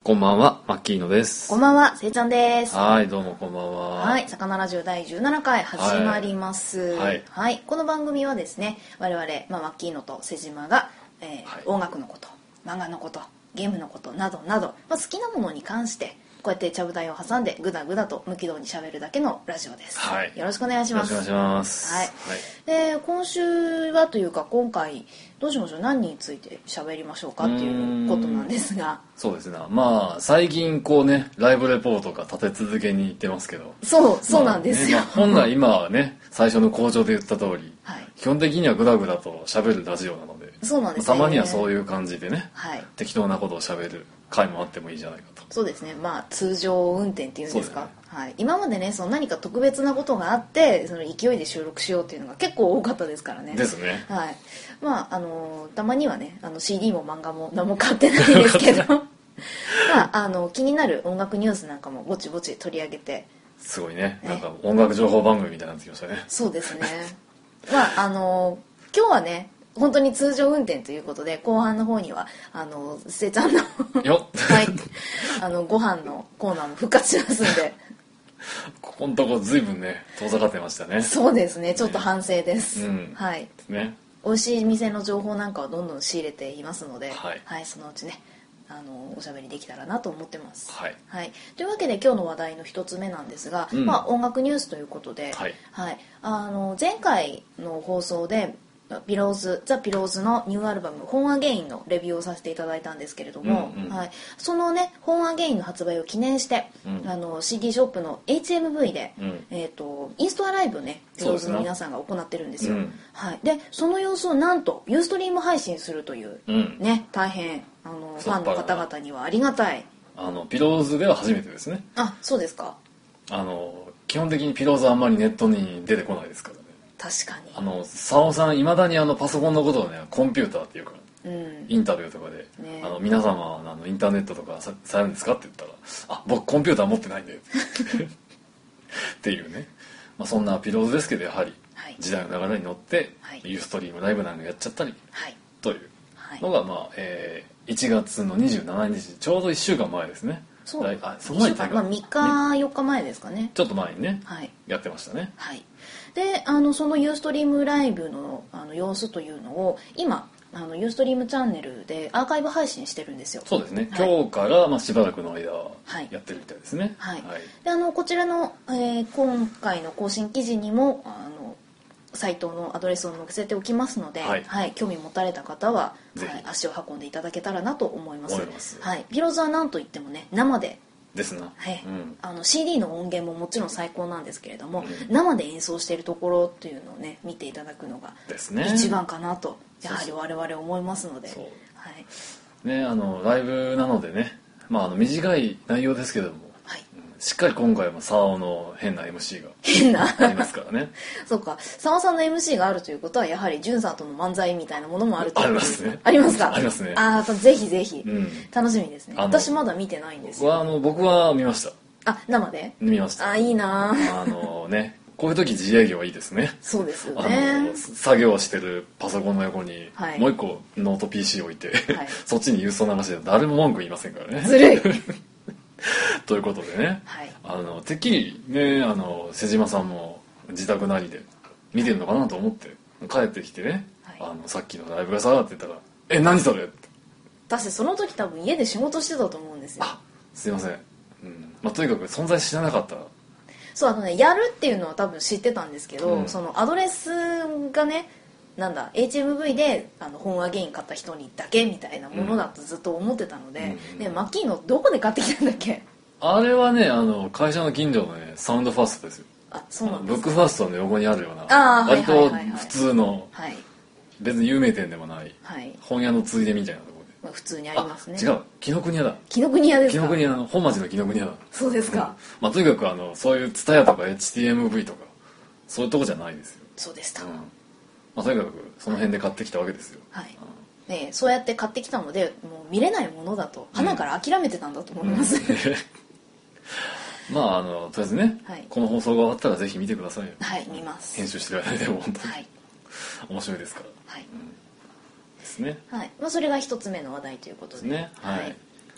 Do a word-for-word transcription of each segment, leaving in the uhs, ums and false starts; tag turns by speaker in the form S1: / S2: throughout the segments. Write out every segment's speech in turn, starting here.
S1: こんばんは、マッキーノです。
S2: こんばんは、せいちゃんです。
S1: はい、どうもこんばんは。
S2: はい、魚ラジオだいじゅうななかい始まります。はい、はい、この番組はですね、我々、まあ、マッキーノと瀬島が、えーはい、音楽のこと、漫画のこと、ゲームのことなどなど、まあ、好きなものに関してこうやってちゃぶ台を挟んでぐだぐだと無軌道にしゃべるだけのラジオです。はい、よろしくお願いします。
S1: よろしくお願いします。
S2: はい。はい、で今週はというか今回どうしましょう、何について喋りましょうかっていうことなんですが。
S1: そうですね。まあ最近こうねライブレポートが立て続けに言ってますけど。
S2: そうそうなんですよ。
S1: まあね、まあ、本来今はね最初の口上で言った通り、はい、基本的にはグダグダと喋るラジオなので。
S2: そうなんですね。
S1: たまにはそういう感じでね、はい、適当なことを喋る回もあってもいいじゃないかと。
S2: そうですね。まあ通常運転っていうんですか。すね、はい。今までね、その何か特別なことがあってその勢いで収録しようっていうのが結構多かったですからね。
S1: ですね。
S2: はい。まああのたまにはね、あの シーディー も漫画も何も買ってないですけど、まああの気になる音楽ニュースなんかもぼちぼち取り上げて。
S1: すごいね。なんか音楽情報番組みたいになってきましたね。
S2: そうですね。まああの今日はね。本当に通常運転ということで後半の方にはあのせいちゃんの
S1: よ
S2: はいあのご飯のコーナーも復活しますんで
S1: ここのとこずいぶんね遠ざかってましたね。
S2: そうですね、ちょっと反省です、ね、うん、はい
S1: ね、
S2: 美味しい店の情報なんかをどんどん仕入れていますので、
S1: はい、
S2: はい、そのうちねあのおしゃべりできたらなと思ってます、
S1: はい
S2: はい、というわけで今日の話題の一つ目なんですが、うん、まあ、音楽ニュースということで、はいはい、あの前回の放送でピローズザ・ピローズのニューアルバム「ホーン・アゲイン」のレビューをさせていただいたんですけれども、うんうん、はい、そのね「ホーン・アゲイン」の発売を記念して、うん、あの シーディー ショップの エイチエムブイ で、うん、えーと、インストアライブをねピローズの皆さんが行ってるんですよ、うん、はい、でその様子をなんとユーストリーム配信するという、うん、ね大変あのファンの方々にはありがたい
S1: あのピローズでは初めてですね。
S2: あ、そうですか。
S1: あの基本的にピローズはあんまりネットに出てこないですからね。
S2: 確かに。
S1: あのサオさんいまだにあのパソコンのことをねコンピューターっていうか、うん、インタビューとかで、ね、あの皆様はあのインターネットとか さ, されるんですかって言ったらあ僕コンピューター持ってないんでっていうね、まあ、そんなピローズですけどやはり時代の流れに乗って、はい、ユーストリームライブなんかやっちゃったり、はい、というのが、まあえー、いちがつのにじゅうしちにちちょうどいっしゅうかんまえですね。
S2: そう、あ、その前に、まあ、みっかよっかまえですかね。
S1: ちょっと前にね、はい、やってましたね。
S2: はい。で、あのそのユーストリームライブ の, あの様子というのを今あのユーストリームチャンネルでアーカイブ配信してるんですよ。
S1: そうですね。はい、今日からまあしばらくの間やってるみたいですね。
S2: はい。はい、であのこちらの、えー、今回の更新記事にもあのサイトのアドレスを載せておきますので、はいはい、興味持たれた方は、はい、足を運んでいただけたらなと思います。思います。はい。ピローズは何といってもね生で。
S1: ですな、
S2: はい、うん、あの シーディー の音源ももちろん最高なんですけれども、うん、生で演奏しているところっていうのをね見ていただくのが一番かなと、やはり我々思いますので、そうはい、
S1: ね、あのライブなのでね、まあ、あの短い内容ですけども、はい、しっかり今回もサオの変な エムシー が
S2: 変な
S1: ありますからね
S2: そうか、サオさんの エムシー があるということはやはりジュンさんとの漫才みたいなものもあるということですか。ありますね。ありますか。
S1: ありますね。
S2: ああ、ぜひぜひ、うん、楽しみですね。私まだ見てないんですよ。
S1: あの僕は見ました。
S2: あ、生で
S1: 見ました。
S2: あ、いいな
S1: あのね、こういう時自営業はいいですね。
S2: そうですよね。
S1: あの作業してるパソコンの横に、はい、もう一個ノート ピーシー 置いて、はい、そっちに郵送流して誰も文句言いませんからね。
S2: ずるい
S1: ということでね、はい、あのてっきりね、あの瀬島さんも自宅なりで見てるのかなと思って帰ってきてね、はい、あのさっきのライブがさって言ったら「え何それ?」って
S2: 私その時多分家で仕事してたと思うんですよ。
S1: あ、すいません、うんまあ、とにかく存在知らなかった。
S2: そうあのね、やるっていうのは多分知ってたんですけど、うん、そのアドレスがねなんだ エイチエムブイ であの本アゲイン買った人にだけみたいなものだとずっと思ってたので、うん、でマッキーのどこで買ってきたんだっけ。
S1: あれはね、あの会社の近所のねサウンドファーストですよ。
S2: あ、そうなんです
S1: か。ブックファーストの横にあるような割と普通の、はい、別に有名店でもない、はい、本屋のついでみたいなところで、
S2: まあ、普通にありますね。
S1: 違う、紀ノ国屋だ。
S2: 紀ノ国屋ですか。
S1: 紀ノ国屋の本町の紀ノ国屋だ。
S2: そうですか、
S1: うん、まあとにかくあのそういう ツタヤ とか エイチティーエムブイ とかそういうとこじゃないですよ。
S2: そうでした、
S1: うん、まあ、とにかくその辺で買ってきたわけですよ。
S2: はい、うん、ね、そうやって買ってきたのでもう見れないものだと花から諦めてたんだと思います、うんうん
S1: まああのとりあえずね、はい、この放送が終わったらぜひ見てくださいよ。
S2: はい、見ます。
S1: 編集してる間でも本当に、はい、面白いですから。はい、うん、ですね。
S2: はい、まあそれが一つ目の話題ということで。
S1: ですね。はい。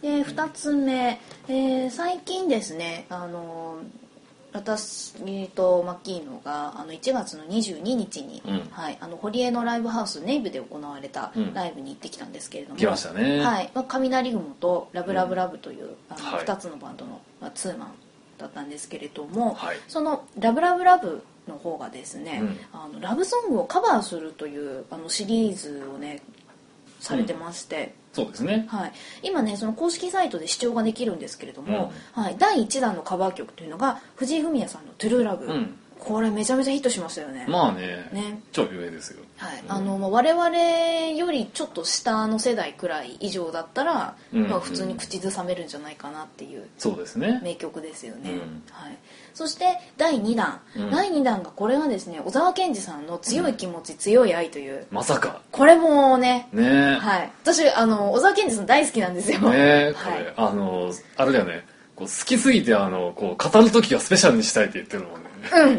S2: でふたつめ、えー、最近ですね、あの私とマッキーノがあのいちがつのにじゅうににちに、うん、はい、あの堀江のライブハウスネイブで行われたライブに行ってきたんですけれども、
S1: 来ましたね、
S2: はい、まあ、雷雲とラブラブラブという、うん、あのふたつのバンドの、まあ、ツーマンだったんですけれども、はい、そのラブラブラブの方がですね、うん、あのラブソングをカバーするというあのシリーズをねされてまして、
S1: うん、そうですね、
S2: はい、今ねその公式サイトで視聴ができるんですけれども、うん、はい、だいいちだんのカバー曲というのが藤井フミヤさんの「トゥルーラブ」うん、これめちゃめちゃヒットしましたよね。
S1: まあね、ね、超有名ですよ、
S2: はい、うん、あのまあ、我々よりちょっと下の世代くらい以上だったら、うんうん、まあ、普通に口ずさめるんじゃないかなっていう
S1: そうですね
S2: 名曲ですよね、うん、はい、そしてだいにだん、うん、だいにだんがこれがですね小沢健二さんの「強い気持ち、うん、強い愛」という、
S1: まさか
S2: これもね、
S1: ね、
S2: はい、私あの小沢健二さん大好きなんですよ
S1: ね、はい、あのあれだよね、こう好きすぎてあのこう語る時はスペシャルにしたいって言ってるもんね、うん、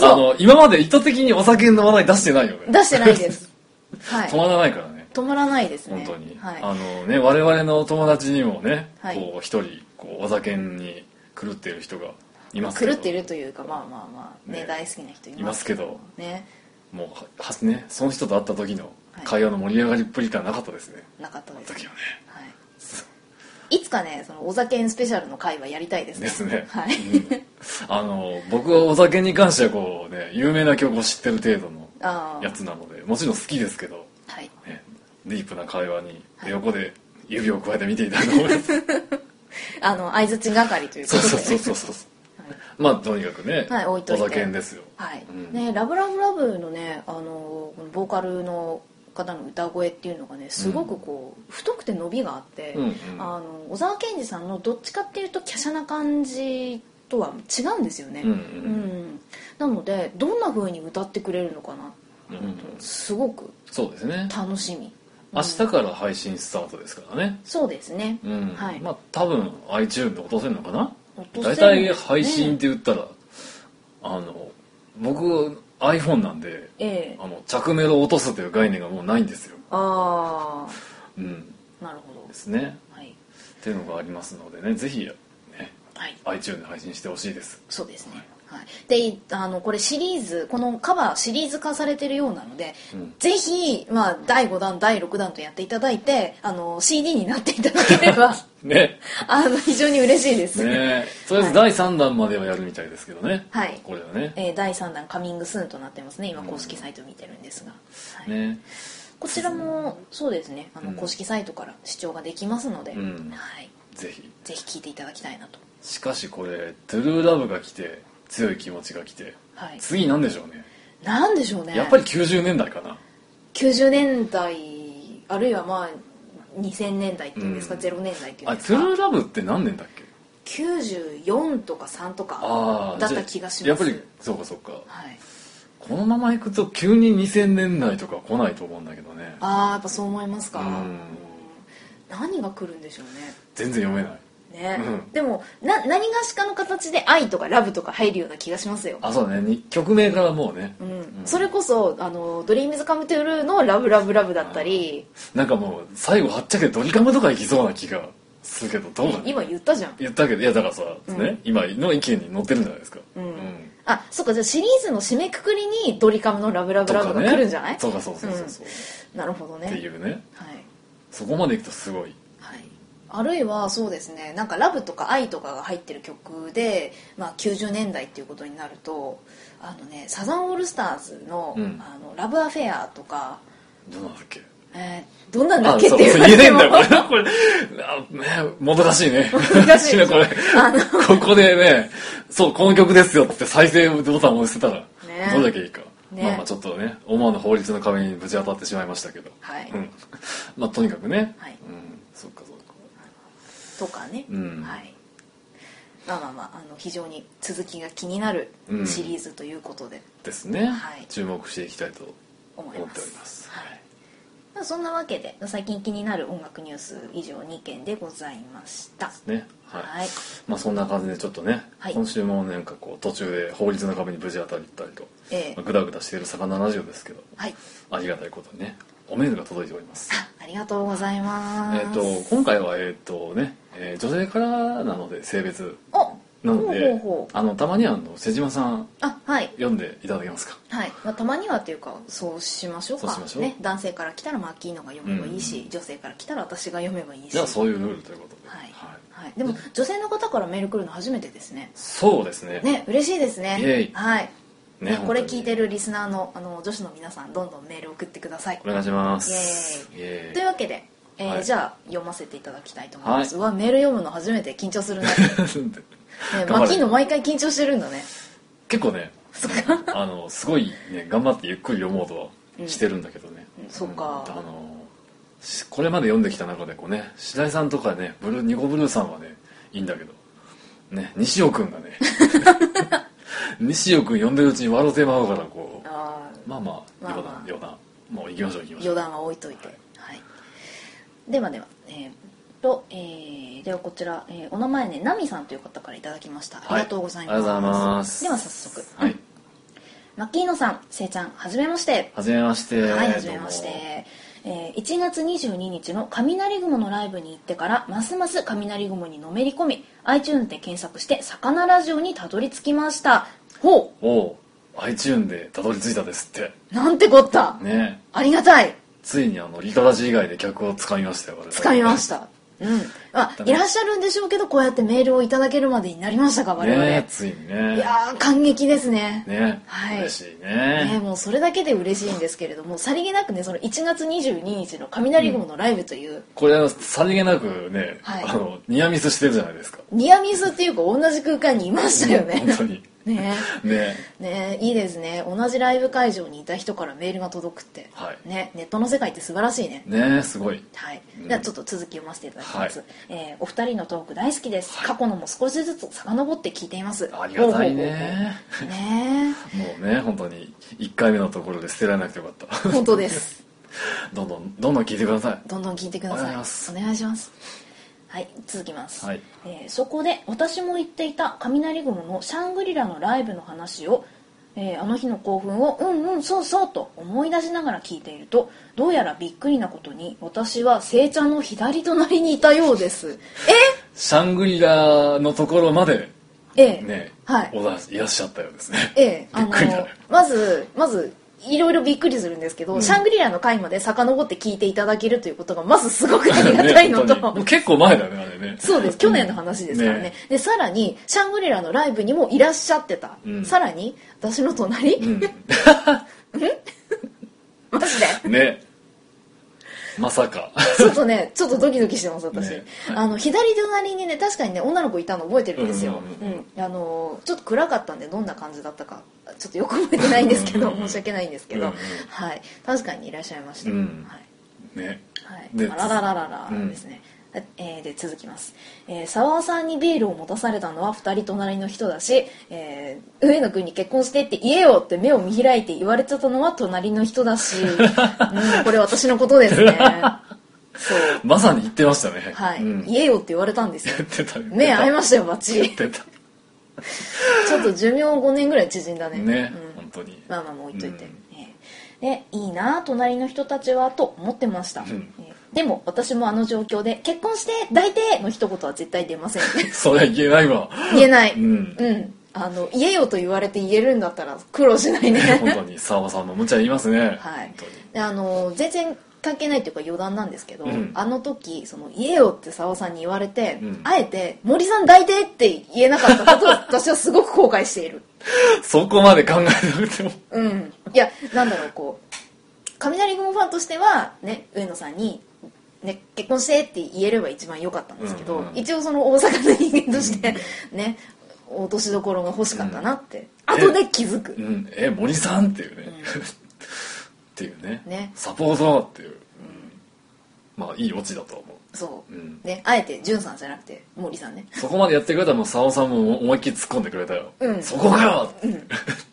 S1: あの今まで意図的にお酒の話題出してないよね。
S2: 出してないです、はい、
S1: 止まらないからね。
S2: 止まらないですね、
S1: 本当に、
S2: はい、
S1: あのね我々の友達にもね、
S2: はい、
S1: こう一人こうお酒に狂っている人がいますけど、
S2: 狂っているというかまあまあまあね、ね、大好きな人いますけどね、
S1: もうはねその人と会った時の会話の盛り上がりっぷりがなかったですね、
S2: なかったです、
S1: 時はね、
S2: はい、いつかねそのお酒スペシャルの会はやりたいですね。
S1: ですね。
S2: はい。
S1: うん、あの僕はお酒に関してはこうね有名な曲を知ってる程度のやつなのでもちろん好きですけど、
S2: はい
S1: ね、ディープな会話に横で指を加えて見ていたいと思います。
S2: あの相づち係ということで。
S1: そうそうそうそうそう。はい、まあとにかくね、
S2: はい、置いといて
S1: お酒ですよ。
S2: はい。うん、ねラブラブラブのねあのボーカルの方の歌声っていうのがねすごくこう、うん、太くて伸びがあって、うんうん、あの小沢健二さんのどっちかっていうと華奢な感じとは違うんですよね、うんうんうん、なのでどんな風に歌ってくれるのかな、うんうん、すごく
S1: そうですね
S2: 楽しみ、
S1: 明日から配信スタートですからね。
S2: そうですね、
S1: うん、
S2: はい、
S1: まあ多分 iTunes で落とせるのかな。だいたい配信って言ったらあの僕iPhone なんで、ええ、あの着メロを落とすという概念がもうないんですよ。
S2: ああ、
S1: うん、
S2: なるほど
S1: ですね、
S2: はい、
S1: っていうのがありますのでね、ぜひね、
S2: はい、
S1: iTunes で配信してほしいです。
S2: そうですね、はい、であのこれシリーズこのカバーシリーズ化されてるようなので、うん、ぜひ、まあ、だいごだんだいろくだんとやっていただいてあの シーディー になっていただければ
S1: ね、
S2: あの非常に嬉しいです
S1: ね。とりあえずだいさんだんまではやるみたいですけどね、
S2: はい、
S1: これはね、
S2: えー、だいさんだんカミングスーンとなってますね今公式サイト見てるんですが、うん、はい、ね、こちらもそうですねあの公式サイトから視聴ができますので、うん、はい、
S1: ぜひ
S2: ぜひ聴いていただきたいなと。
S1: しかしこれトゥルーラブが来て強い気持ちが来て、はい、次なんでしょうね。
S2: なんでしょうね。
S1: やっぱりきゅうじゅうねんだいかな。
S2: きゅうじゅうねんだいあるいはまあにせんねんだいっていうんですか、うん、ゼロねんだいっていうんですか。
S1: あ、トゥルーラブって何年だっけ。
S2: きゅうじゅうよんとかさんとかだった気がします。
S1: やっぱりそうかそうか、
S2: はい、
S1: このままいくと急ににせんねんだいとか来ないと思うんだけどね。
S2: ああ、やっぱそう思いますか。うん、何が来るんでしょうね。
S1: 全然読めない
S2: ね、うん、でもな何がしかの形で愛とかラブとか入るような気がしますよ。
S1: あ、そうだね、曲名からもうね、
S2: うんうん、それこそあのドリームズカムトゥルーのラブラブラブだったり、
S1: なんかもう最後はっちゃけドリカムとかいきそうな気がするけど、どうなの。
S2: 今言ったじゃん。
S1: 言ったけど、いやだからさ、うん、ね、今の意見に載ってるんじゃないですか、
S2: うんうん、あ、そっか、じゃあシリーズの締めくくりにドリカムのラブラブラブが来るんじゃない、ね、
S1: そうかそうそうそうそう、
S2: うん、なるほどね
S1: っていうね、
S2: はい、
S1: そこまでいくとすごい。
S2: あるいはそうですね、なんかラブとか愛とかが入ってる曲で、まあ、きゅうじゅうねんだいっていうことになるとあのねサザンオールスターズ の,、うん、あのラブアフェアとか。
S1: どうなんだっけ、
S2: えー、どんなんだっけって
S1: 言えねえんだよこれこれあ、ね、もどかしいね
S2: 難しいね
S1: これあのここでね、そうこの曲ですよって再生ボタンを押してたら、ね、どれだけいいか、ね、まあまあちょっとね思わぬ法律の壁にぶち当たってしまいましたけど、
S2: はい、
S1: うん、まあとにかくね、
S2: はい、
S1: うん、そっかそっか
S2: とかね、
S1: うん、
S2: はい、まあまあまあ、あの非常に続きが気になるシリーズということで、
S1: うん、ですね、
S2: はい、
S1: 注目していきたいと思っております。
S2: はい、まあ、そんなわけで最近気になる音楽ニュース以上にけんでございました
S1: ですね。はい、
S2: はい、
S1: まあそんな感じでちょっとね、はい、今週もなんかこう途中で法律の壁にぶち当たったりと、
S2: ええ、
S1: まあ、グダグダしている魚ラジオですけど、
S2: はい、
S1: ありがたいことにねおメールが届いております。
S2: あ、ありがとうございます。
S1: えっ、ー、と今回はえっ、ー、とね、えー、女性からなので性別
S2: お
S1: なので、
S2: ほうほうほう、
S1: あのたまにはあの瀬島さん、
S2: あ、はい、
S1: 読んでいただけますか。
S2: はい、まあ、たまにはっていうかそうしましょうか。
S1: そうしましょう、
S2: ね、男性から来たらマッキーのが読めばいいし、うん、女性から来たら私が読めばいいし、
S1: じゃあそういうルールということで、
S2: はいはいはい、でも女性の方からメール来るの初めてですね。
S1: そうですね。
S2: ね、嬉しいですね。
S1: イエイ、
S2: はい
S1: ね、
S2: ね、これ聞いてるリスナーの、あの女子の皆さんどんどんメール送ってください。
S1: お願いします。
S2: イエーイ、イエーイというわけで、えーはい、じゃあ読ませていただきたいと思います、はい、うわメール読むの初めて緊張するね。ね、マッキーの毎回緊張してるんだね。
S1: 結構ね、あのすごいね頑張ってゆっくり読もうとはしてるんだけどね、
S2: うんうん、そうか、
S1: あのこれまで読んできた中でこうね、白井さんとかね、ブルーニコブルーさんはねいいんだけどね、西尾くんがね西尾くん読んでるうちに笑うてまうからこう、あまあまあ余談余談もう行きましょう行きましょう、
S2: 余談は置いといて、はいはい、ではでは、えーとえー、ではこちら、えー、お名前ね、ナミさんという方からいただきました、はい、ありがとうございます。
S1: ありがとうございます。
S2: では早速、
S1: はい、
S2: マッキーノさん、せいちゃん、はじめまして。
S1: はじめまして。
S2: はい、はじめまして。えー、いちがつにじゅうににちの雷雲のライブに行ってからますます雷雲にのめり込み iTunes で検索して魚ラジオにたどり着きました。ほう、
S1: おう、 iTunes でたどり着いたですって。
S2: なんてこったね。ありがたい。
S1: ついにあのリトラジ以外で客をつかみましたよ。
S2: つかみました。うん、あ、いらっしゃるんでしょうけど、こうやってメールをいただけるまでになりましたか、我々。
S1: ね、ついにね。
S2: いやー、感激ですね。
S1: ね、はい、嬉しいね。
S2: ね、もうそれだけで嬉しいんですけれども、さりげなくね、そのいちがつにじゅうににちの雷雲のライブという、うん、
S1: これあのさりげなくね、はい、あのニアミスしてるじゃないですか。
S2: ニアミスっていうか同じ空間にいましたよね。
S1: 本当に。
S2: ね
S1: ね
S2: ね、いいですね。同じライブ会場にいた人からメールが届くって、はい、ね、ネットの世界って素晴らしいね。
S1: ね、すごい。
S2: はい。ではちょっと続き読ませていただきます。はい、えー、お二人のトーク大好きです。はい、過去のも少しずつ遡って聞いています。
S1: ありがたいね。
S2: ね
S1: もうね、本当にいっかいめのところで捨てられなくてよかった。
S2: 本当です。
S1: どんどんどんどん聞いてください。
S2: どんどん聞いてください。お願いします。お願いします。はい、続きます、はい、えー、そこで私も言っていた雷雲のシャングリラのライブの話を、えー、あの日の興奮をうんうんそうそうと思い出しながら聞いていると、どうやらびっくりなことに私はせいちゃんの左隣にいたようです。え
S1: シャングリラのところまで
S2: ええ
S1: ね、
S2: はい、
S1: いらっしゃったようですね。
S2: ええ、びっくりだね。まずまずいろいろびっくりするんですけど、うん、シャングリラの回まで遡って聞いていただけるということがまずすごくありがたいのと、
S1: ね、結構前だねあれね。
S2: そうです、去年の話ですからね。ねでさらにシャングリラのライブにもいらっしゃってた、うん、さらに私の隣、うん、マジで
S1: ね、まさか
S2: ちょっとねちょっとドキドキしてます私、ね、はい、あの左隣にね確かにね女の子いたの覚えてるんですよ、うんうんうんうん、あのちょっと暗かったんでどんな感じだったかちょっとよく覚えてないんですけど申し訳ないんですけど、うんうん、はい、確かにいらっしゃいました、うん、はい、ね、はい、あららららら、うん、ですね。えー、で続きます、えー、沢尾さんにビールを持たされたのはふたり隣の人だし、えー、上野くんに結婚してって言えよって目を見開いて言われてたのは隣の人だし、うん、これ私のことですね。そう
S1: まさに言ってましたね。
S2: はい、うん、言えよって言われたんですよ。
S1: 言ってた
S2: 目合いましたよバッチリ。
S1: 言ってた。
S2: ちょっと寿命ごねんぐらい縮んだね。
S1: ね、
S2: うん、
S1: 本当に。
S2: まあまあもう置いといて、うん、えー、でいいな隣の人たちはと思ってました、うん、えーでも私もあの状況で結婚して抱いての一言は絶対出ません。
S1: それは言えないわ。
S2: 言えない、うん、
S1: うん、
S2: あの言えよと言われて言えるんだったら苦労しないね。
S1: 本当に沢尾さんの無茶言いますね。
S2: はい、であの全然関係ないというか余談なんですけど、うん、あの時その言えよって沢尾さんに言われて、うん、あえて森さん抱いてって言えなかったことを私はすごく後悔している。
S1: そこまで考えなくても、
S2: うん、いやなんだろうこう雷雲ファンとしてはね上野さんにね、結婚してって言えれば一番良かったんですけど、うんうん、一応その大阪の人間としてね、うん、落としどころが欲しかったなって、うん、後で気づく、
S1: え、うん、え森さんっていうね、うん、っていうね、ねサポートっていう、うん、まあいいオチだと思う。
S2: そう、うん、ね、あえて潤さんじゃなくて森さんね。
S1: そこまでやってくれたらもう沢尾さんも思いっきり突っ込んでくれたよ、うん、そこかよって、うん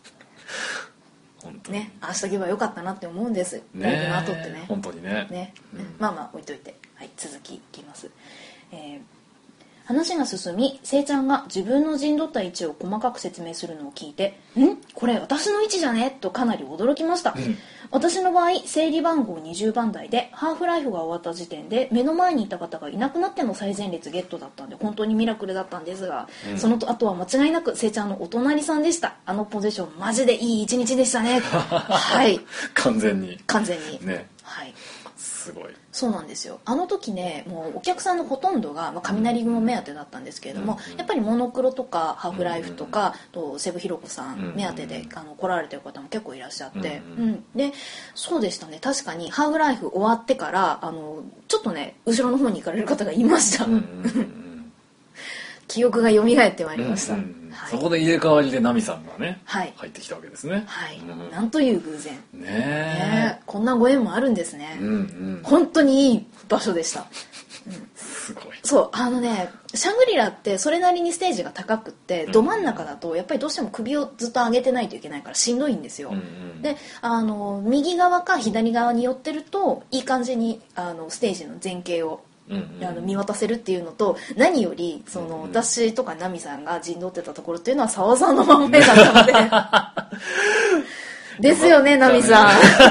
S2: ね、ああしとけばよかったなって思うんです。ライブの後ってね。
S1: 本当にね。
S2: ね、うん、まあまあ置いといて、はい、続きいきます。えー、話が進み、せいちゃんが自分の陣取った位置を細かく説明するのを聞いて、んこれ私の位置じゃねとかなり驚きました。うん、 私の場合整理番号にじゅうばん台でハーフライフが終わった時点で目の前にいた方がいなくなっての最前列ゲットだったんで本当にミラクルだったんですが、うん、その後は間違いなくせいちゃんのお隣さんでした。あのポジションマジでいい一日でしたねはい
S1: 完全に
S2: 完全に
S1: ね、
S2: はい
S1: すごい。
S2: そうなんですよ。あの時ねもうお客さんのほとんどが、まあ、雷雲目当てだったんですけれども、うんうん、やっぱりモノクロとかハーフライフとか、うんうん、とセブひろこさん目当てで、うんうん、あの来られてる方も結構いらっしゃって、うんうんうん、でそうでしたね。確かにハーフライフ終わってからあのちょっとね後ろの方に行かれる方がいました、うんうんうん記憶が蘇ってまいりました、うんうんうん
S1: はい、そこで入れ替わりでナミさんがね、はい、入ってきたわけですね。
S2: はい、うん、なんという偶然
S1: ね,
S2: ねこんなご縁もあるんですね、
S1: うんうん、
S2: 本当にいい場所でした、
S1: うん、すごい。
S2: そうあのねシャングリラってそれなりにステージが高くってど真ん中だとやっぱりどうしても首をずっと上げてないといけないからしんどいんですよ、うんうん、であの右側か左側に寄ってるといい感じにあのステージの前景をうんうん、あの見渡せるっていうのと何よりその、うんうん、私とかナミさんが陣取ってたところっていうのは沢さんの真ん前だったのでですよねナミさ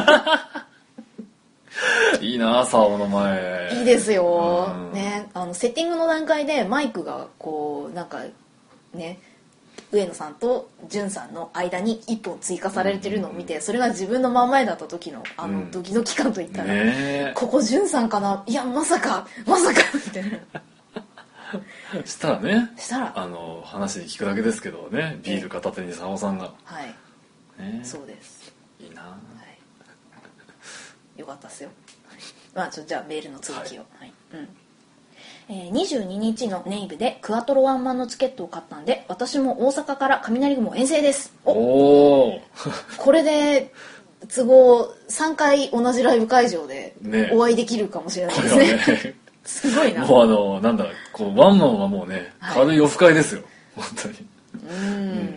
S1: んいいな沢の前
S2: いいですよ、うん、ねあのセッティングの段階でマイクがこうなんかね上野さんと潤さんの間にいっぽん追加されてるのを見て、それが自分の真ん前だった時のあのドキドキ感といったら、うんね、ここ潤さんかないやまさかまさかみたいな
S1: したらね
S2: したら
S1: あの話に聞くだけですけどねビール片手に佐尾さんが
S2: はい、ね、そうです
S1: いいな、は
S2: い、よかったですよ、はい、まあちょじゃあメールの続きを、はいはいうんえー、にじゅうににちのネイブでクアトロワンマンのチケットを買ったんで私も大阪から雷雲遠征です。おおこれで都合さんかい同じライブ会場でお会いできるかもしれないですね、ねすごいな。
S1: もうあのなんだこうワンマンはもうね、はい、軽いオフ会ですよ本当にうん、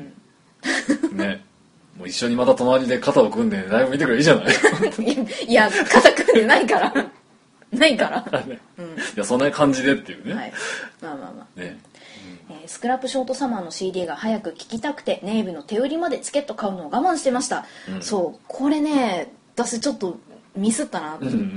S1: うん、ねもう一緒にまた隣で肩を組んでライブ見てくればいいじゃない
S2: いや肩組んでないからないから、
S1: ねうん、いやそんな感じでっていうね、はい、
S2: まあまあまあ、
S1: ね
S2: うんえー、スクラップショートサマーの シーディー が早く聴きたくてネイブの手売りまでチケット買うのを我慢してました、うん、そうこれね私ちょっとミスったな、うんうんうん、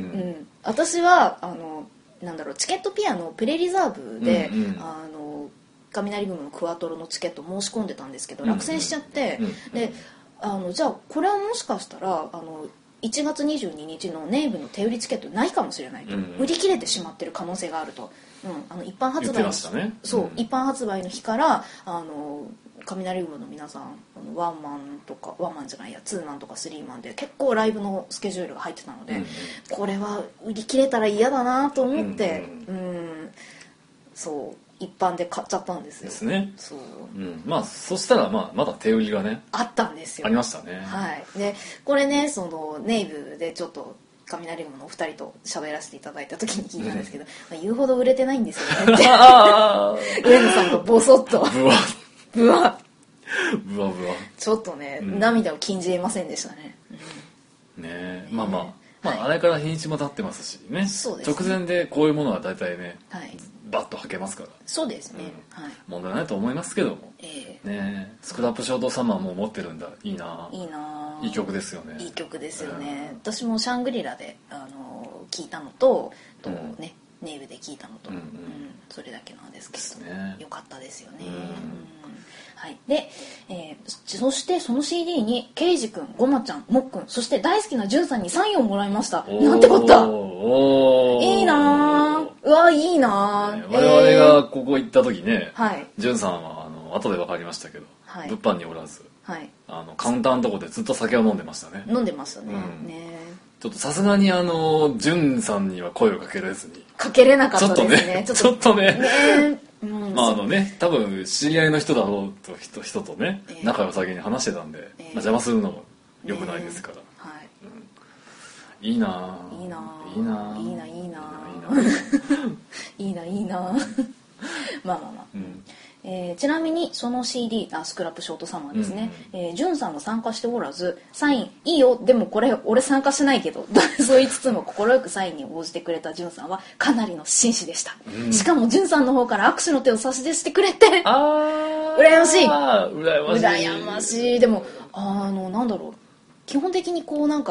S2: 私はあのなんだろうチケットピアのプレリザーブで、うんうん、あの雷雲のクワトロのチケット申し込んでたんですけど落選しちゃって、うんうん、であのじゃあこれはもしかしたらあのいちがつにじゅうににちのネイブの手売りチケットないかもしれないと、うんうん、売り切れてしまってる可能性があると、うん、あの一般発売の、ねそう、うん、一般発売の日からあの雷雲の皆さんワンマンとかワンマンじゃないやツーマンとかスリーマンで結構ライブのスケジュールが入ってたので、うんうん、これは売り切れたら嫌だなと思って、うんうんうん、そう一般で買っちゃったんですよ。
S1: ですね。
S2: そう、
S1: うん、まあそしたらまあまだ手売りがね
S2: あったんですよ。
S1: ありましたね。
S2: はい。でこれねそのネイブでちょっと雷雲のお二人と喋らせていただいた時に聞いたんですけど、うんまあ、言うほど売れてないんですよねって上野さんがボソッと
S1: ブワ
S2: ブワ
S1: ブワブワ
S2: ちょっとね、うん、涙を禁じ得ませんでしたね。
S1: うん、ねえまあまあ、まあはい、あれから日にちも経ってますしね。
S2: そうですね。
S1: 直前でこういうものは大体ね、
S2: はい、
S1: バッと履けますから。
S2: そうですね、
S1: うんはい、問題ないと思いますけども、
S2: え
S1: ー、ねスクラップショートサマーも持ってるんだいいない
S2: いない
S1: い曲ですよね。
S2: いい曲ですよね、うん、私もシャングリラであの聞いたのとと、うん、ねネイルで聞いたのと、うんうんうん、それだけなんですけど、ね、よかったですよね、うんうんはい、で、えー、そしてその シーディー にケイジ君、ゴマちゃん、モックン、そして大好きなジュンさんにサインをもらいました。なんてこった。いいなー。うわいいなー、ね、
S1: 我々がここ行った時ね、
S2: はい、
S1: ジュンさんはあの後で分かりましたけど、はい、物販におらず、
S2: はい、
S1: あのカウンターのとこでずっと酒を飲んでましたね。
S2: 飲んでましたね、うん、ね
S1: ちょっとさすがにあのジュンさんには声をかけられずに
S2: かけれなかったですね。
S1: ちょっとね
S2: ねうん、
S1: まああのね多分知り合いの人だろうと 人, 人とね、えー、仲良さげに話してたんで、えーまあ、邪魔するのも良くないですから、
S2: えーはい
S1: うん、いいない
S2: いない
S1: いない
S2: いないいないいないいなまあまあまあ、うんえー、ちなみにその シーディー あスクラップショートサマーですね、うんうんえー、ジュンさんが参加しておらずサインいいよでもこれ俺参加しないけどそう言いつつも快くサインに応じてくれたジュンさんはかなりの紳士でした、うん、しかもジュンさんの方から握手の手を差し出してくれて
S1: あ
S2: 羨ましい
S1: 羨ましい
S2: 羨ましいでもあのなんだろう基本的にこうなんか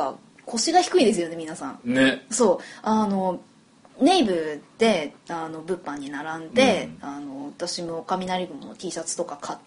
S2: 腰が低いですよね皆さん
S1: ね。
S2: そうあのネイブであの物販に並んで、うん、あの私も雷雲の T シャツとか買って、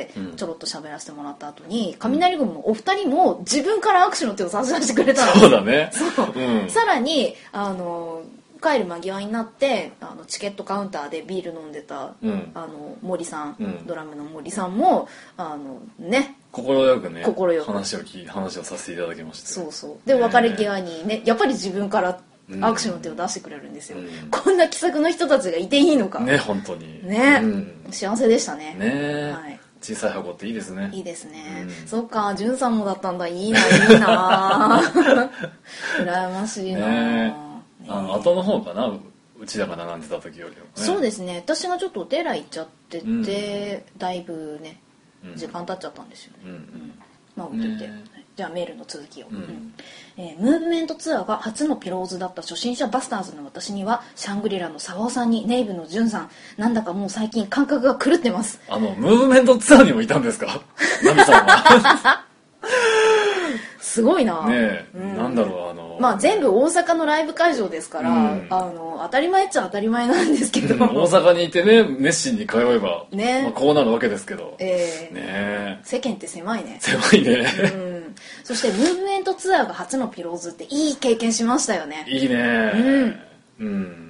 S2: うん、ちょろっと喋らせてもらった後に雷雲のお二人も自分から握手の手を差し出してくれたの。
S1: そうだね。
S2: そう、うん、さらにあの帰る間際になってあのチケットカウンターでビール飲んでた、うん、あの森さん、うん、ドラムの森さんもあのね
S1: 快くね
S2: 快く
S1: 話を聞話をさせていただきました。
S2: そうそうで、ね、別れ際にねやっぱり自分から握手の手を出してくれるんですよ、うん、こんな気さくな人たちがいていいのか
S1: ね本当に
S2: ね、うん、幸せでしたね。
S1: ね、はい、小さい箱っていいですね。
S2: いいですね、うん、そっかじゅんさんもだったんだいいないいな羨ましいな、ねね、
S1: あの後の方かなうちらが並んでた時よりも、ね、
S2: そうですね私がちょっとお寺行っちゃってて、うん、だいぶね時間経っちゃったんですよね、うんうん、まあ置いといて、ね、じゃあメールの続きを、うんうんえー、ムーブメントツアーが初のピローズだった初心者バスターズの私にはシャングリラの沢尾さんにネイブのジュンさんなんだかもう最近感覚が狂ってます。
S1: あのムーブメントツアーにもいたんですかナミさんは
S2: すごいな
S1: ねえ、うん、なんだろうあの
S2: まあ全部大阪のライブ会場ですから、うん、あの当たり前っちゃ当たり前なんですけど、うん、
S1: 大阪にいてね熱心に通えば、ねまあ、こうなるわけですけど、
S2: えー、
S1: ね
S2: 世間って狭いね
S1: 狭いね、
S2: うん、そしてムーブメントツアーが初のピローズっていい経験しましたよね。
S1: いいねうんうん、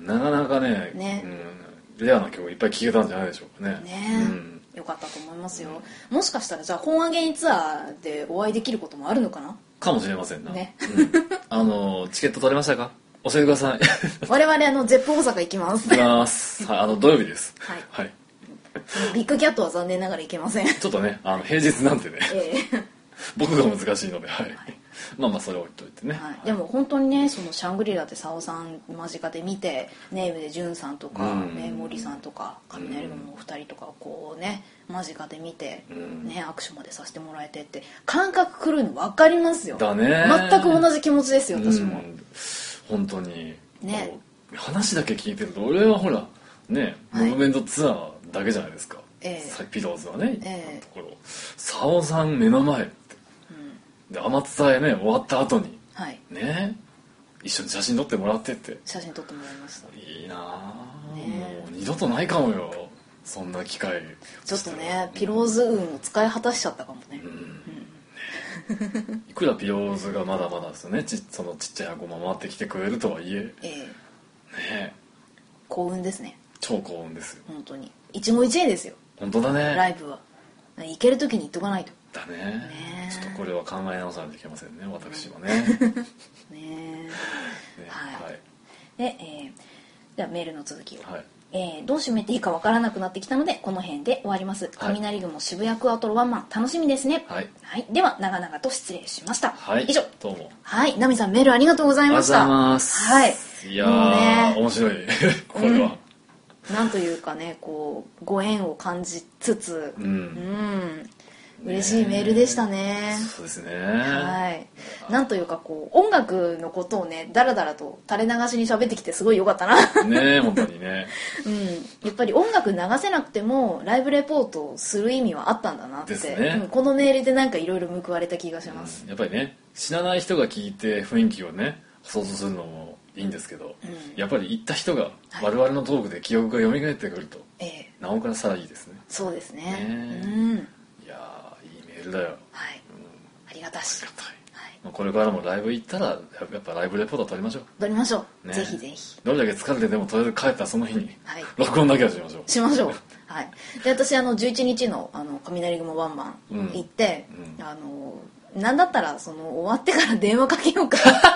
S1: なかなかねね、うん、レアな曲いっぱい聴けたんじゃないでしょうかね。
S2: ね、うんよかったと思いますよ。もしかしたらじゃあ本アゲインツアーでお会いできることもあるのかな
S1: かもしれませんな、ねうん、あのチケット取れましたか教えてください
S2: 我々あのゼップ大阪行きます
S1: 行きますはいあの土曜日ですはい、はい、
S2: ビッグキャットは残念ながら行けません
S1: ちょっとねあの平日なんてね、えー、僕が難しいのではい、はいまあまあそれ置いといてね、
S2: はい、でも本当にねそのシャングリラでサオさん間近で見てネイブでジュンさんとか、ね、森さんとか雷雲のお二人とかをこうね間近で見て、ね、握手までさせてもらえてって感覚狂うの分かりますよ。
S1: だね
S2: 全く同じ気持ちですよ私も、うん、
S1: 本当にね話だけ聞いてると俺はほらねムーブメントツアーだけじゃないですか、えー、ピローズはね、えー、ところサオさん目の前で天津へね終わった後に、はい、ね一緒に写真撮ってもらってって
S2: 写真撮ってもらいました。
S1: いいなぁ、ね、もう二度とないかもよそんな機会
S2: ちょっとねピローズ運を使い果たしちゃったかもね、
S1: うんうん、いくらピローズがまだまだですよねちそのちっちゃい箱も回ってきてくれるとはいえ、えー、ね
S2: 幸運ですね。
S1: 超幸運ですよ
S2: 本当に一期一会ですよ
S1: 本当だね。
S2: ライブは行ける時に行っとかないと
S1: だ ね, ねちょっとこれは考え直さないといけませんね私はね
S2: ねねはい、はい、で、えー、ではメールの続きを、はいえー、どう締めていいかわからなくなってきたのでこの辺で終わります。雷雲渋谷クワトロワンマン楽しみですね、はいはい、では長々と失礼しました、はい、以上
S1: どうも
S2: はいナミさんメールありがとうございました。
S1: ありがとうございます、はい、いやー、ね、面白いこれは、
S2: うん、なんというかねこうご縁を感じつつうん、うん嬉しいメールでしたね。
S1: そうですね。
S2: はい。なんというかこう音楽のことをねだらだらと垂れ流しに喋ってきてすごい良かったな。
S1: ね本当にね。
S2: うん。やっぱり音楽流せなくてもライブレポートをする意味はあったんだなって。ですね。うん、このメールでなんかいろいろ報われた気がします、
S1: うん。やっぱりね知らない人が聞いて雰囲気をね想像するのもいいんですけど、うん、やっぱり行った人が我々のトークで記憶が蘇ってくると、はい、なおさらいいですね。
S2: そうですね。
S1: ね
S2: うん
S1: だよ
S2: はい、うん、ありがたし、
S1: ありがたい、はい、これからもライブ行ったらやっぱライブレポート撮りましょう
S2: 撮りましょう、ね、ぜひぜひ
S1: どれだけ疲れてでもとりあえず帰ったその日に、はい、録音だけはしましょう
S2: しましょうはいで私あのじゅういちにちのあの雷雲ワンマン行って、うんうん、あのなんだったらその終わってから電話かけようか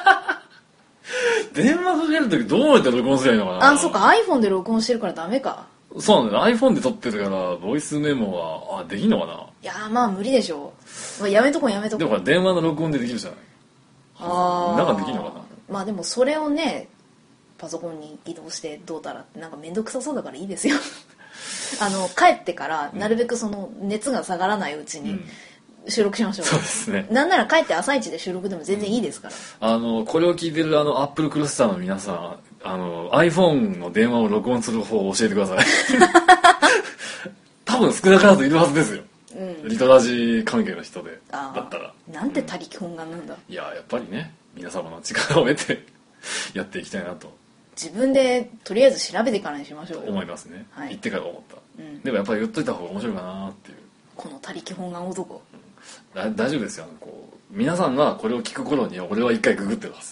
S1: 電話かけるときどうやって録音すればいいのかな。
S2: あそっか iPhone で録音してるからダメか。
S1: そうなんだ、ね、iPhone で撮ってるからボイスメモはあできんのかな。
S2: いやまあ無理でしょう、まあ、やめとこうやめとこう。
S1: でもほら電話の録音でできるじゃない。ああなんかできんのかな。
S2: まあでもそれをねパソコンに移動してどうたらってなんか面倒くさそうだからいいですよあの帰ってからなるべくその熱が下がらないうちに収録しましょう、うん、
S1: そうですね。
S2: なんなら帰って朝一で収録でも全然いいですから、
S1: うん、あのこれを聞いてるあのアップルクルスターの皆さんあの iPhone の電話を録音する方を教えてください多分少なからずいるはずですよ、うん、リトラジー関係の人でだったら
S2: なんて他力本願なんだ、
S1: うん、いややっぱりね皆様の力を得てやっていきたいなと
S2: 自分でとりあえず調べてからにしましょうよ。
S1: 思いますね、はい、言ってから思った、
S2: うん、
S1: でもやっぱり言っといた方が面白いかなっていう、
S2: この他力本願男、
S1: うん、大丈夫ですよ。こう皆さんがこれを聞く頃に俺は一回ググってます。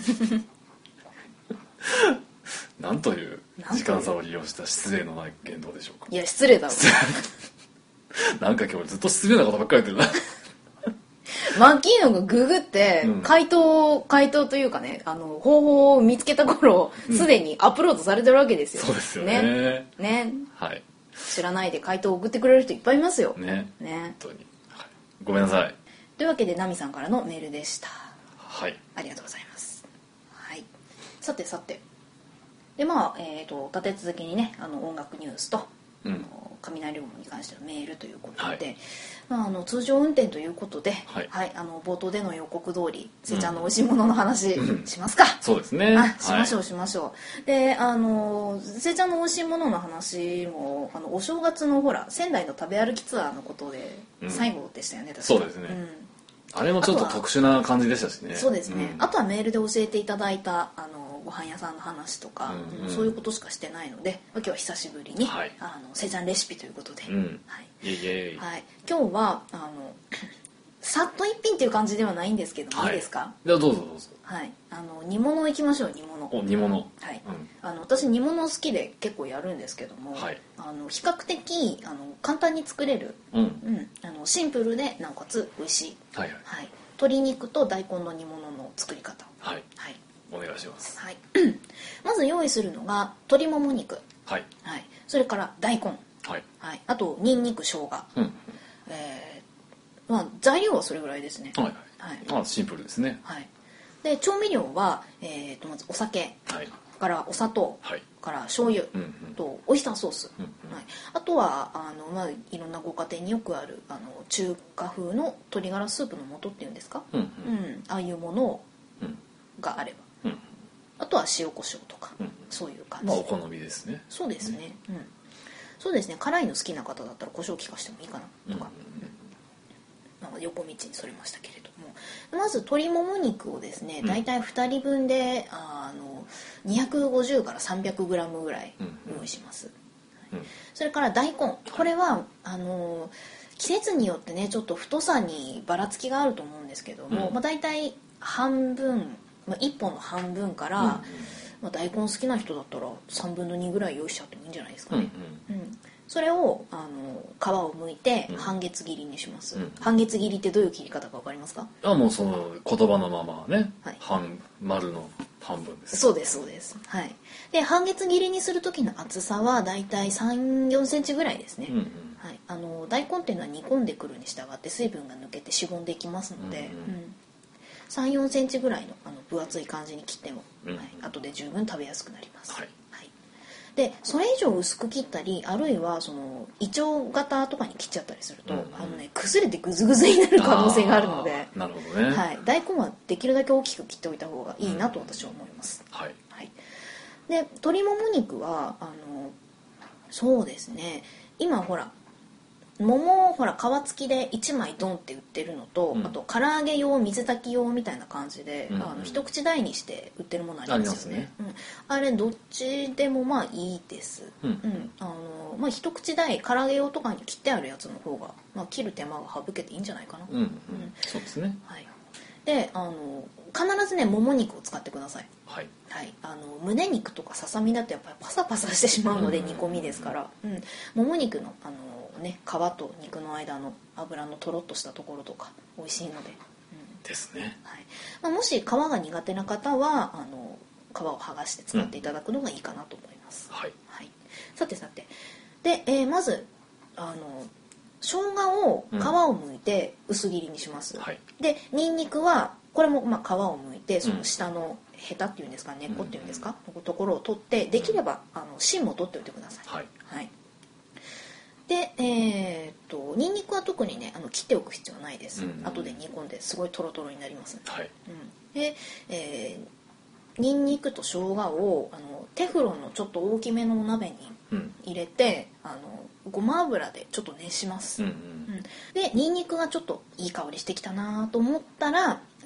S1: なんという時間差を利用した失礼のない言動でしょうか。
S2: いや失礼だろ
S1: なんか今日ずっと失礼なことばっかり言ってるな。
S2: マッキーノがググって回答、うん、回答というかね、あの方法を見つけた頃すでにアップロードされてるわけですよ、
S1: うん、そうですよね。ね、
S2: ね、
S1: はい、
S2: 知らないで回答を送ってくれる人いっぱいいますよ
S1: ね。
S2: ね、
S1: 本当に、はい、ごめんなさい。
S2: というわけでナミさんからのメールでした。
S1: はい、
S2: ありがとうございます。はい、さてさてでまあ、えーと、立て続けにねあの音楽ニュースと、うん、雷雲に関してのメールということで、はい、まあ、あの通常運転ということで、はいはい、あの冒頭での予告通りせいちゃんの美味しいものの話、うん、しますか。
S1: そうですね、
S2: あしましょうしましょう。であのせいちゃんの美味しいものの話もあのお正月のほら仙台の食べ歩きツアーのことで最後でしたよね、
S1: うん、そうですね、うん、あれもちょっと特殊な感じでしたしね。
S2: そうですね、うん、あとはメールで教えていただいたあのご飯屋さんの話とか、うんうん、そういうことしかしてないので今日は久しぶりに、はい、あのせいちゃんレシピということで、うんはい
S1: イエイイエイ、
S2: はい、今日はあのさっと一品っていう感じではないんですけども、はい、いいですか。
S1: いやどうぞどうぞ、
S2: はい、あの煮物いきましょう。煮物
S1: お煮物、
S2: はい、うん、あの私煮物好きで結構やるんですけども、はい、あの比較的あの簡単に作れる、うんうん、あのシンプルでなおかつ美味しい、はいはいはい、鶏肉と大根の煮物の作り方、
S1: はいはい、お願いします、
S2: はい、まず用意するのが鶏もも肉、はいはい、それから大根、はいはい、あとにんにく生姜、うんうんえーまあ、材料はそれぐらいですね、はいはい
S1: はい、あシンプルですね、
S2: はい、で調味料は、えー、とまずお酒、はい、からお砂糖、はい、から醤油、うんうん、とオイスターソース、うんうんはい、あとはあの、まあ、いろんなご家庭によくあるあの中華風の鶏ガラスープの素っていうんですか、うんうんうん、ああいうものを、うん、があれば、うん、あとは塩コショウとか、うん、そういう感じ、
S1: まあお好みですね。
S2: そうですね、うん、そうですね。辛いの好きな方だったら胡椒効かしてもいいかなとか、うんうんなんか横道にそれましたけれども、まず鶏もも肉をですね、だいたいふたりぶんであのにひゃくごじゅうからさんびゃくグラムぐらい用意します、うんうん、それから大根、これはあの季節によってねちょっと太さにばらつきがあると思うんですけども、うんまあ、だいたい半分、まあ、いっぽんの半分から、うんうんまあ、大根好きな人だったらさんぶんのにぐらい用意しちゃってもいいんじゃないですかね、うんうんうんそれをあの皮を剥いて半月切りにします、うん、半月切りってどういう切り方か分かりますか。
S1: あもうその言葉のままね、はい、半丸の半分です。
S2: そうですそうです、はい、で半月切りにする時の厚さはだいたいさん、よんセンチぐらいですね、うんうんはい、あの大根っていうのは煮込んでくるに従って水分が抜けてしぼんでいきますので、うんうんうん、さん、よんセンチぐらいの、あの分厚い感じに切っても、うんはい、後で十分食べやすくなります、はいでそれ以上薄く切ったりあるいはそのイチョウ型とかに切っちゃったりすると、うんうんあのね、崩れてグズグズになる可能性があるので
S1: なるほどね、
S2: はい、大根はできるだけ大きく切っておいた方がいいなと私は思います、うんはいはい、で鶏もも肉はあのそうですね今ほら桃をほら皮付きでいちまいドンって売ってるのと、うん、あと唐揚げ用水炊き用みたいな感じで、うんうん、あの一口大にして売ってるものありますよね。ありますね、うん、あれどっちでもまあいいです、うんうんあのまあ、一口大唐揚げ用とかに切ってあるやつの方が、まあ、切る手間が省けていいんじゃないかな、うんうんうん、
S1: そうですね、
S2: はい、であの必ずねもも肉を使ってください、はいはい、あの胸肉とかささみだとやっぱりパサパサしてしまうので、うん、煮込みですから、うん、もも肉のあのね、皮と肉の間の脂のとろっとしたところとか美味しいので、
S1: うん、ですね、
S2: はいまあ、もし皮が苦手な方はあの皮を剥がして使っていただくのがいいかなと思います、うんはいはい、さてさてで、えー、まずあの生姜を皮を剥いて薄切りにします、うんはい、でニンニクはこれもまあ皮を剥いてその下のヘタっていうんですか根っこっていうんですか、うん、ところを取ってできればあの芯も取っておいてください、はいはいで、えー、っとニンニクは特にねあの切っておく必要はないです、うんうん、後で煮込んですごいトロトロになります、はいうん、で、えー、ニンニクと生姜をあのテフロンのちょっと大きめのお鍋に入れて、うん、あのごま油でちょっと熱します、うんうんうん、でニンニクがちょっといい香りしてきたなと思ったら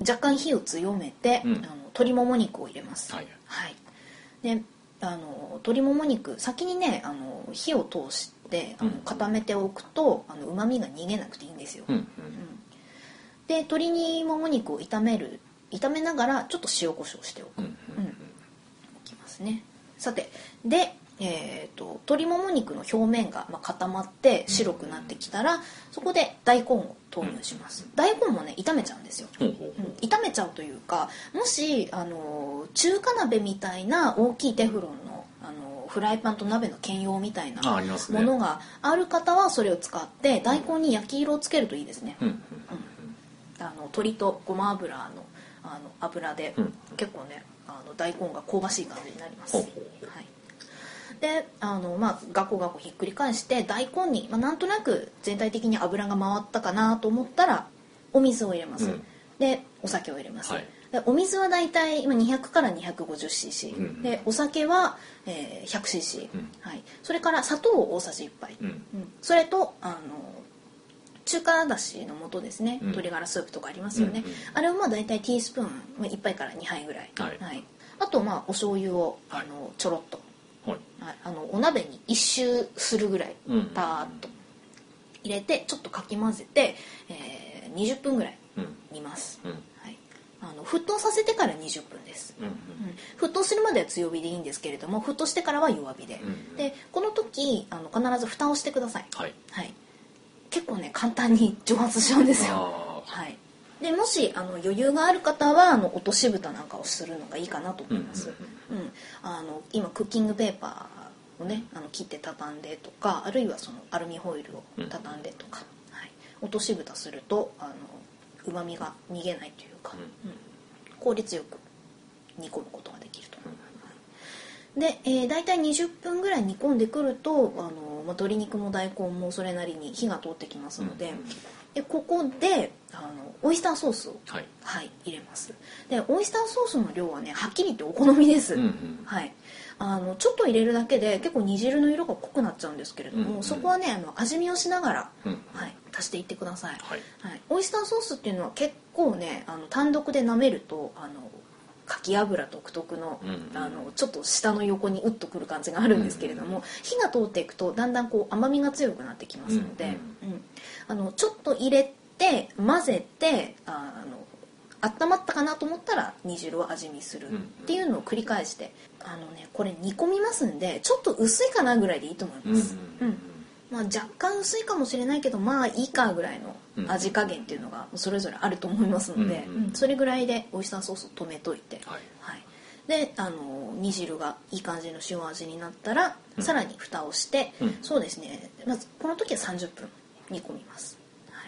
S2: 若干火を強めて、うん、あの鶏もも肉を入れます。
S1: はい、
S2: はい、であの鶏もも肉先にねあの火を通してあの固めておくとうまみが逃げなくていいんですよ。
S1: うんうん、
S2: で鶏にもも肉を炒める炒めながらちょっと塩コショウしておく、うんうんうん、いきますね。さてで、えー、と鶏もも肉の表面が、まあ、固まって白くなってきたら、うん、そこで大根を投入します。うん、大根もね炒めちゃうんですよ。うん、炒めちゃうというかもしあの中華鍋みたいな大きいテフロンのあのフライパンと鍋の兼用みたいなものがある方はそれを使って大根に焼き色をつけるといいですね。うんうんうん、あの鶏とごま油のあの油で、うん、結構ねあの大根が香ばしい感じになります。はい、であの、まあ、ガコガコひっくり返して大根に、まあ、なんとなく全体的に油が回ったかなと思ったらお水を入れます。うん、でお酒を入れます。はい、でお水はだいたいにひゃくからにひゃくごじゅうシーシー、うん、でお酒は、えー、ひゃくシーシー、うん、はい、それから砂糖を大さじいっぱい、うんうん、それとあの中華だしの素ですね、うん、鶏ガラスープとかありますよね、うんうん、あれをまあだいたいティースプーンいっぱいからにはいぐらい、はいはい、あとまあお醤油をあのちょろっと、はいはい、あのお鍋に一周するぐらいパーッと入れてちょっとかき混ぜて、えー、にじゅっぷんぐらい煮ます。うんうん、はい、あの沸騰させてからにじゅっぷんです。うんうんうん、沸騰するまでは強火でいいんですけれども沸騰してからは弱火で、うんうん、でこの時あの必ず蓋をしてください。はいはい、結構ね簡単に蒸発しちゃうんですよ。はい、でもしあの余裕がある方はあの落とし蓋なんかをするのがいいかなと思います。うんうんうん、あの今クッキングペーパーをねあの切って畳んでとかあるいはそのアルミホイルを畳んでとか、うんはい、落とし蓋するとあのうまみが逃げないというか、うんうん、効率よく煮込むことができると。うん、で、えー、大体にじゅっぷんぐらい煮込んでくるとあの、まあ、鶏肉も大根もそれなりに火が通ってきますので、うんうん、でここであのオイスターソースを、はいはい、入れます。でオイスターソースの量はねはっきり言ってお好みです。うんうん、はい、あのちょっと入れるだけで結構煮汁の色が濃くなっちゃうんですけれども、うんうん、そこはねあの味見をしながら、うんうんはい、足していってください。はいはい、オイスターソースっていうのは結構ねあの単独で舐めるとあのかき油独特の、うんうん、あのちょっと下の横にウッとくる感じがあるんですけれども、うんうん、火が通っていくとだんだんこう甘みが強くなってきますので、うんうんうん、あのちょっと入れて混ぜてあの温まったかなと思ったら煮汁を味見するっていうのを繰り返してあのねこれ煮込みますんでちょっと薄いかなぐらいでいいと思います。うんうんうんまあ、若干薄いかもしれないけどまあいいかぐらいの味加減っていうのがそれぞれあると思いますので、うんうんうん、それぐらいでオイスターソースを止めといて、はいはい、であの煮汁がいい感じの塩味になったら、うん、さらに蓋をして、うん、そうですねまずこの時はさんじゅっぷん煮込みます、はい、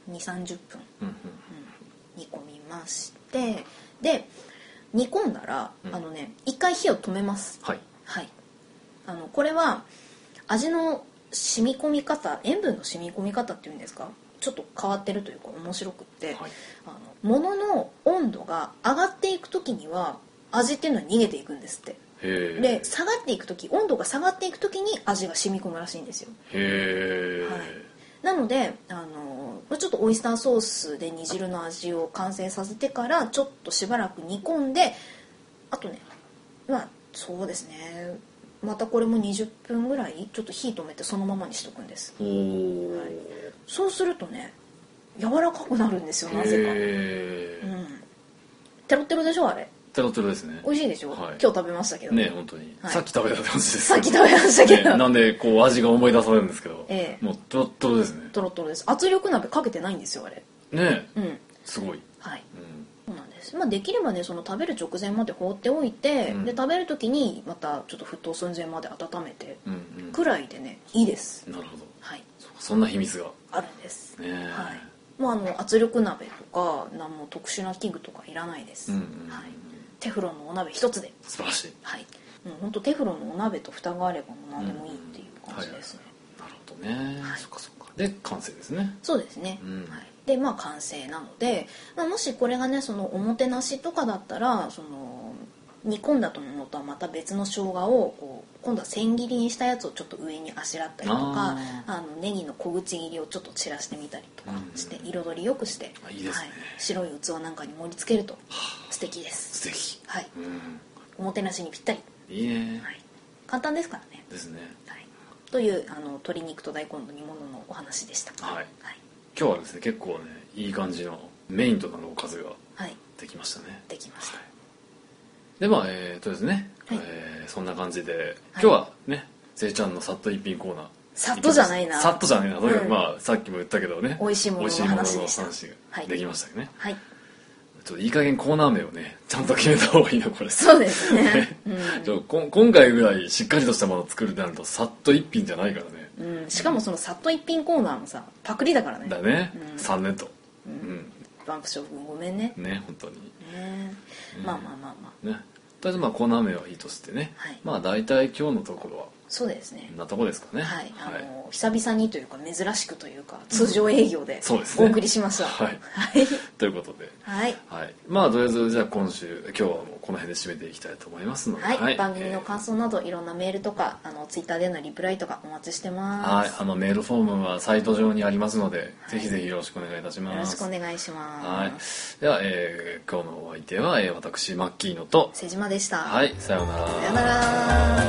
S2: にじゅうさんじゅっぷん、うんうんうん、煮込みましてで煮込んだら、うん、あのね一回火を止めます、はいはい、あのこれは味の染み込み方塩分の染み込み方っていうんですかちょっと変わってるというか面白くって、はい、あの物の温度が上がっていく時には味っていうのは逃げていくんですって。へで下がっていく時温度が下がっていく時に味が染み込むらしいんですよ。へ、はい、なのであのちょっとオイスターソースで煮汁の味を完成させてからちょっとしばらく煮込んであとねまあそうですねまたこれもにじゅっぷんぐらいちょっと火止めてそのままにしとくんです、はい、そうするとね柔らかくなるんですよなぜか、うん、テロテロでしょあれ
S1: テロテロですね
S2: 美味しいでしょ、はい、今日食べましたけど
S1: ね本当に、はい、さっき食べたって感じです
S2: さっき食べましたけど、
S1: ね、なんでこう味が思い出されるんですけど、ええ、もうトロトロですね
S2: トロトロです圧力鍋かけてないんですよあれ
S1: ねえ、うん、すごい
S2: はい、うん、そうなんですまあ、できればねその食べる直前まで放っておいて、うん、で食べる時にまたちょっと沸騰寸前まで温めてくらいでね、うんうん、いいです。なるほど、はい、
S1: そんな秘密が
S2: あるんです、ねはい、もうあの圧力鍋とか何も特殊な器具とかいらないです、うんうんはい、テフロンのお鍋一つで
S1: 素晴らしい、
S2: はい、もうほんとテフロンのお鍋と蓋があればもう何でもいいっていう感じですね、
S1: うんはい、なるほどね、はい、そっかそっかで完成ですね
S2: そうですね、うんはいでまあ完成なので、まあ、もしこれがねそのおもてなしとかだったらその煮込んだものとはまた別の生姜をこう今度は千切りにしたやつをちょっと上にあしらったりとか、あのネギの小口切りをちょっと散らしてみたりとかして、うん、彩りよくして、
S1: いいですね、
S2: はい、白い器なんかに盛り付けると素敵です。
S1: 素敵、
S2: はい、
S1: うん、
S2: おもてなしにぴったり。
S1: いいね、
S2: はい、簡単ですからね。
S1: ですね、
S2: はい、というあの鶏肉と大根の煮物のお話でした。
S1: はい、はい、今日はですね結構ねいい感じのメインとなるおかずができましたね、はい、
S2: できました、はい、
S1: でまあえー、とですね、はい、えー、そんな感じで今日はね、はい、せいちゃんのさっと一品コーナー、
S2: さっとじゃないな
S1: さっとじゃないな、とにかく、うん、まあさっきも言ったけどね、
S2: 美味しいものの話でした。
S1: 美味しいものの話ができましたよね、
S2: はい、
S1: ちょっといい加減コーナー名をねちゃんと決めた方がいいなこれ。
S2: そうですね、うん、
S1: ちょこ今回ぐらいしっかりとしたものを作るってなるとさっと一品じゃないからね、
S2: うん、しかもそのさっと一品コーナーもさパクリだからね。
S1: だね、
S2: うん、
S1: さんねんと、
S2: うんうん、バンプ将軍ごめんね。
S1: ね本当に
S2: ね、まあまあまあまあ
S1: ね、とりあえずまあコーナー名はいいとしてね、はい、まあ大体今日のところは
S2: そうですね、
S1: こんなとこですかね。
S2: はい、あの、はい、久々にというか珍しくというか通常営業でお送りしました、
S1: はい、ということで、
S2: はい、
S1: はい、まあとりあえずじゃあ今週今日はもうこの辺で締めていきたいと思いますので、
S2: はいはい、番組の感想などいろんなメールとかあのツイッターでのリプライとかお待ちしてます。
S1: はい、あのメールフォームはサイト上にありますので、はい、ぜひぜひよろしくお願いいたします。
S2: よろしくお願いします。
S1: はい、では、えー、今日のお相手は、えー、私マッキーノと
S2: 瀬島でした。
S1: はい、さようなら。
S2: さようなら。